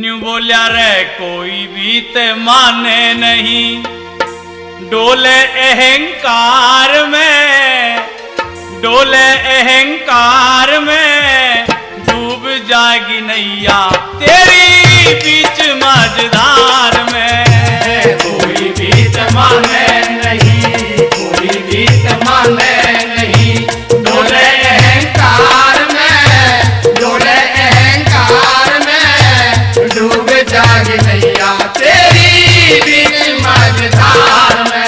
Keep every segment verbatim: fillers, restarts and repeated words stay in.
New बोलिया रे कोई भी ते माने नहीं, डोले अहंकार में, डोले अहंकार में, डूब जाएगी नैया तेरी बीच मझधार में। कोई भी ते माने नहीं, कोई भी ते माने नहीं, डोले अहंकार में, डोले अहंकार में, डूब जाएगी नैया तेरी बीच मझधार में।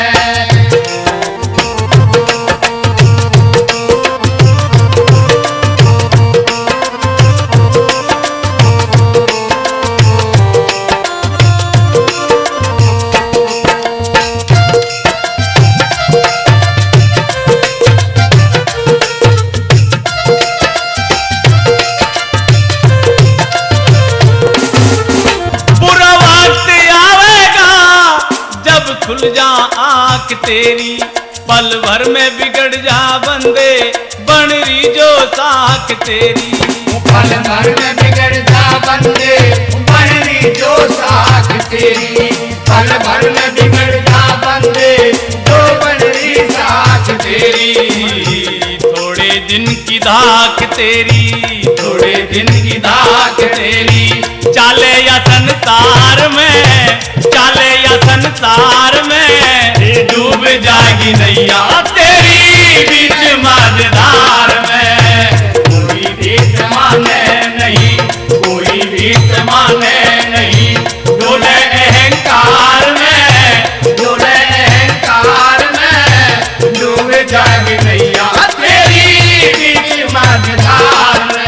खुल जा आंख तेरी, पल भर में बिगड़ जा बंदे, बन रही जो साख तेरी। पल भर में बिगड़ जा बंदे, बन रही जो साख तेरी। पल भर में बिगड़ जा बंदे, जो बन रही साख तेरी। थोड़े दिन की धाक तेरी, थोड़े दिन की धाक तेरी। चाले या संसार में, चाले या संसार में, डूब जाएगी नैया तेरी बीच मझधार में। कोई भी माने नहीं, कोई भी माने नहीं, डोले अहंकार में, डोले अहंकार में, डूब जाएगी नैया तेरी बीच मझधार में।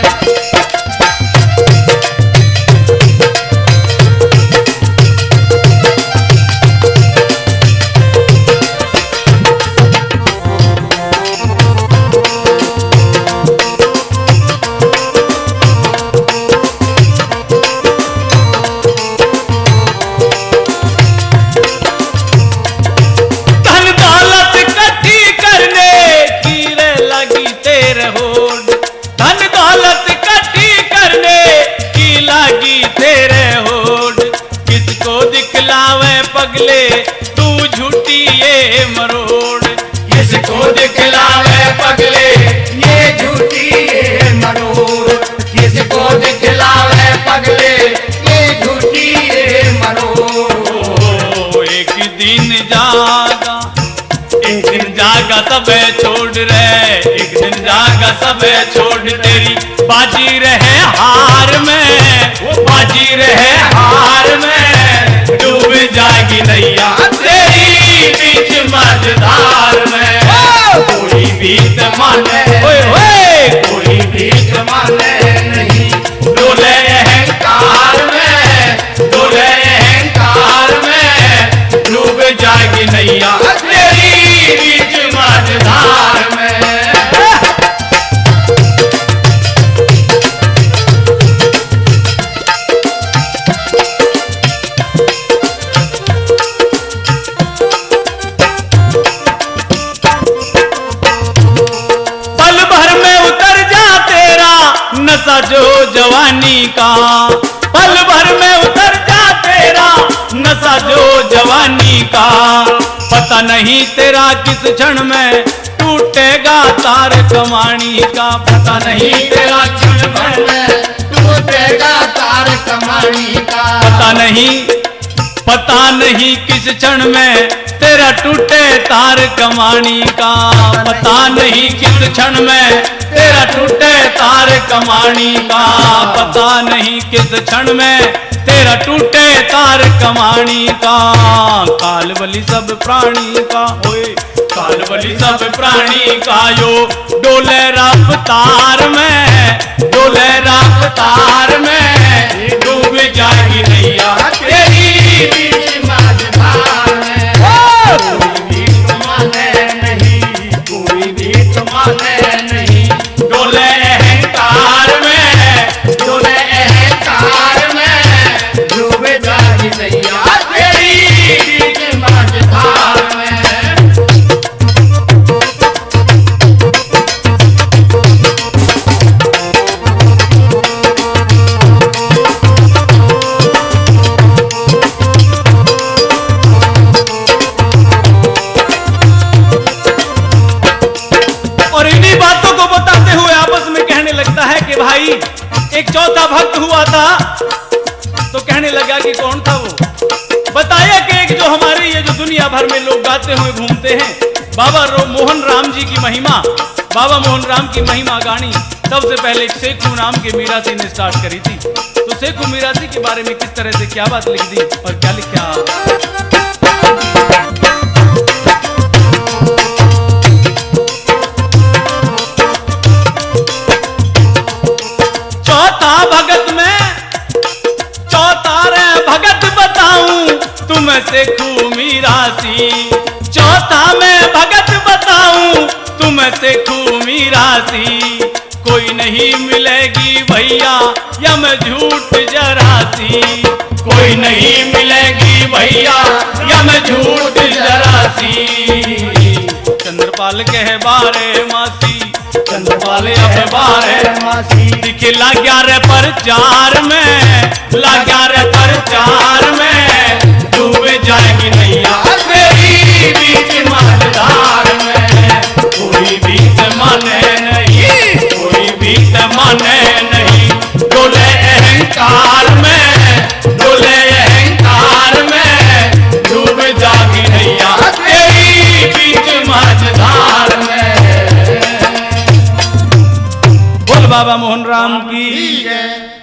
पगले तू झूठी ये मरोड़, किसको दिखलावे पगले ये झूठी ये मरोड़। किसको दिखलावे पगले ये झूठी ये मरोड़। एक दिन जागा, एक दिन जागा सब छोड़ रहे, एक दिन जागा सब छोड़, तेरी बाजी रहे हार में, बाजी रहे हार में, डूब जाएगी नैया तेरी बीच मझधार में। कोई भी माने, कोई भी माने नहीं, डोले अहंकार में, डोले अहंकार में, डूब जाएगी नैया तेरी बीच मझधार में। नशा जो जवानी का, पल भर में उतर जा तेरा नशा जो जवानी का। पता नहीं तेरा किस क्षण में टूटेगा तार कमानी का, पता नहीं तेरा क्षण में टूटेगा तार कमानी का। पता नहीं, पता नहीं किस क्षण में तेरा टूटे तार कमानी का। पता नहीं किस क्षण में तेरा टूटे तार कमानी का। पता नहीं किस क्षण में तेरा टूटे तार कमानी का। काल बलि सब प्राणी का होए, काल बलि सब प्राणी का, यो डोले रफ्तार में, डोले रफ्तार में, डूब जाएगी नैया तेरी बीच मझधार में। कोई भी माने नहीं, कोई भी माने नहीं, डोले अहंकार में, डोले अहंकार में, डूब जाएगी नैया तेरी बीच मझधार में। दुनिया भर में लोग गाते हुए घूमते हैं बाबा रो मोहन राम जी की महिमा। बाबा मोहन राम की महिमा गानी सबसे पहले एक सेखू नाम के मीरासी ने स्टार्ट करी थी। तो सेखू मीरासी के बारे में किस तरह से क्या बात लिख दी और क्या लिखा। चौथा भगत में चौथा रे भगत बताऊं तुम सेखू मीरासी। चौथा में भगत बताऊं तुम सेखू मीरासी। कोई नहीं मिलेगी भैया यम झूठ जरासी। कोई नहीं मिलेगी भैया यम झूठ जरासी। चंद्रपाल कह बारे मासी चंद्रपाल अब बारे मासी दिखे लाग्या रे प्रचार में लाग्या रे प्रचार में डूबे जाएगी नैया तेरी बीच मझधार में। कोई बीत माने नहीं कोई बीत माने नहीं डोले अहंकार में डोले अहंकार में डूब जाएगी नैया तेरी बीच मझधार में। बोल बाबा मोहन राम की ठीक है।